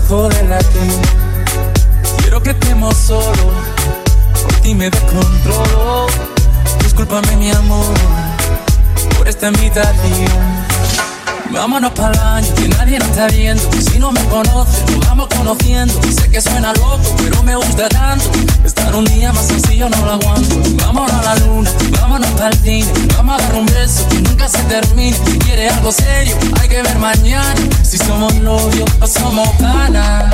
joder aquí. Quiero que estemos solos, por ti me descontrolo. Discúlpame mi amor por esta invitación. Vámonos pa'l baño, que nadie nos está viendo. Si no me conoces, nos vamos conociendo. Sé que suena loco, pero me gusta tanto. Estar un día más sencillo no lo aguanto. Vámonos a la luna, vámonos pa'l cine. Vamos a dar un beso que nunca se termine. Si quieres algo serio, hay que ver mañana. Si somos novios o somos panas.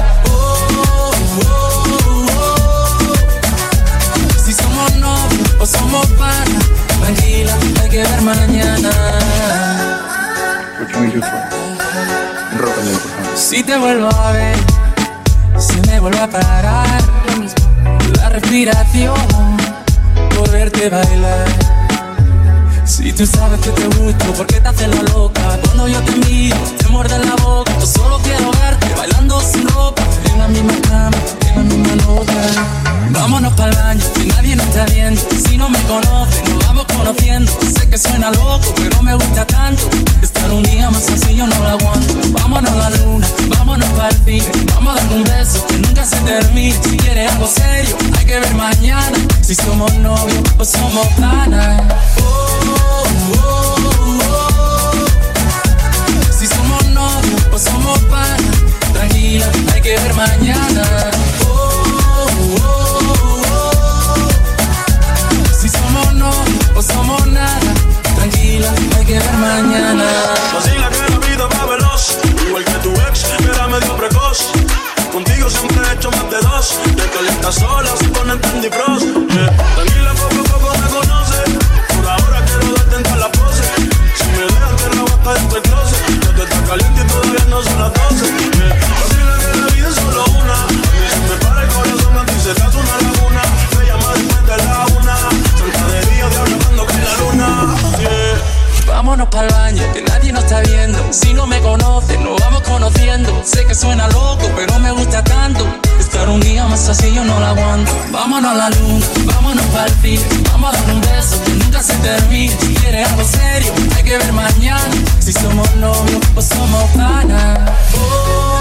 Si somos novios o somos panas. Tranquila, hay que ver mañana. What can we do for you? Rótame, por favor. Si te vuelvo a ver, se me vuelve a parar la respiración por verte bailar. Si tú sabes que te gusto, ¿por qué te haces la loca? Cuando yo te miro, te muerde la boca. Yo solo quiero verte bailando sin ropa, en la misma cama, en la misma nota. Vámonos pa'l baño, que nadie nos está viendo. Si no me conoces, nos vamos conociendo. Sé que suena loco, pero me gusta tanto. Estar un día más sencillo no lo aguanto. Vámonos a la luna, vámonos pa'l cine. Vamos a dar un beso que nunca se termine. Si quieres algo serio, hay que ver mañana. Si somos novios o somos panas. Si somos novios o somos panas. Tranquila, hay que ver mañana. Si somos novios o somos nada. Tranquila, hay que ver mañana. Vacila que la vida va veloz. Igual que tu ex, era medio precoz. Contigo siempre he hecho más de dos. Te calientas sola, se ponen Candy Frost. Tranquila, poco a poco me conoces. Por ahora quiero darte en todas las poses. Si me dejan te rabo hasta dentro del closet. Yo te está caliente y todavía no son las 12. Vacila que la vida es solo una. A mí se me para el corazón, me dice estás una laguna. Me llama después de la una. Santa de día, diablo cuando cae la luna. Vámonos pa'l baño, que nadie nos está viendo. Si no me conoces, nos vamos conociendo. Sé que suena loco, pero me gusta tanto. Estar un día más así yo no lo aguanto. Vámonos a la luna, vámonos pa'l cine. Vamos a dar un beso que nunca se termine. Si quieres algo serio, hay que ver mañana. Si somos novios o somos panas.